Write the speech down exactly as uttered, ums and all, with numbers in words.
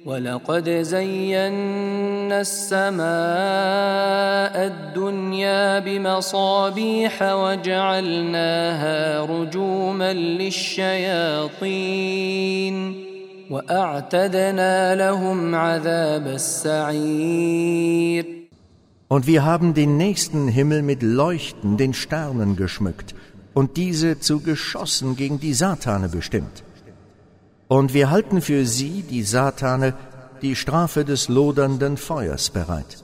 وَلَقَدْ زَيَّنَّا السَّمَاءَ الدُّنْيَا بِمَصَابِيحَ وَجَعَلْنَاهَا رُجُومًا لِلشَّيَاطِينِ وَأَعْتَدْنَا لَهُمْ عَذَابَ السَّعِيرِ. Und wir haben den nächsten Himmel mit Leuchten, den Sternen geschmückt und diese zu Geschossen gegen die Satane bestimmt. Und wir halten für sie, die Satane, die Strafe des lodernden Feuers bereit.